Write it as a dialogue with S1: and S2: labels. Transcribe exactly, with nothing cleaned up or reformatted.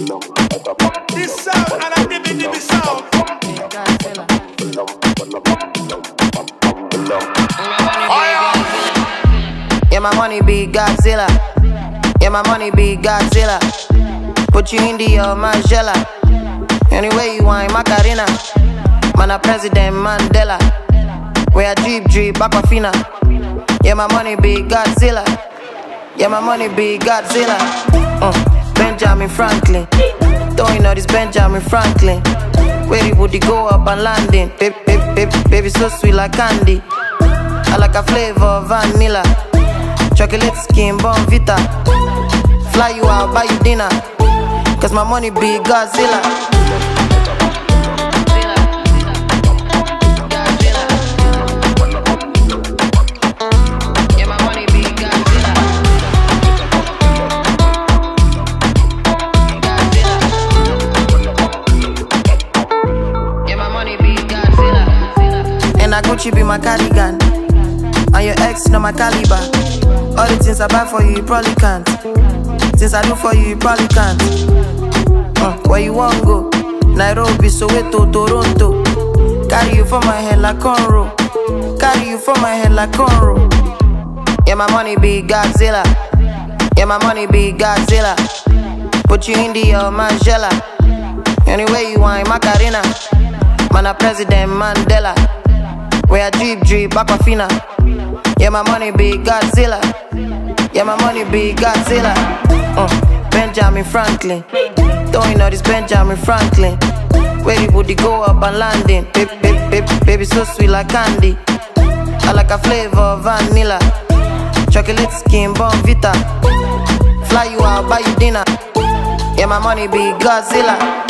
S1: This sound and I dip it, dip it sound.
S2: Yeah, my money be Godzilla. Yeah, my money be Godzilla. Put you in the uh, Mandela. Anyway you want Macarena. Man a President Mandela. Where I drip drip Aquafina. Yeah, my money be Godzilla. Yeah, my money be Godzilla. uh, Benjamin Franklin. Don't you know this Benjamin Franklin? Where the booty go up and landing. Baby, baby, baby, baby so sweet like candy. I like a flavor of vanilla. Chocolate skin, Bonvita. Fly you out, buy you dinner. Cause my money be Godzilla. Gucci be my cardigan, and your ex know my caliber. All the things I buy for you, you probably can't. Things I do for you, you probably can't. uh, Where you want go? Nairobi, Soweto, Toronto. Carry you for my head like cornrow. Carry you for my head like cornrow. Yeah, my money be Godzilla. Yeah, my money be Godzilla. Put you in the uh, Mandela. Anyway you want Macarena. Man a President Mandela. Where I drip drip Aquafina. Yeah, my money be Godzilla. Yeah, my money be Godzilla. uh, Benjamin Franklin. Don't you know this Benjamin Franklin? Where the booty go up and landing. Baby, baby, baby, baby so sweet like candy. I like a flavor of vanilla. Chocolate skin, Bonvita. Fly you out, buy you dinner. Yeah, my money be Godzilla.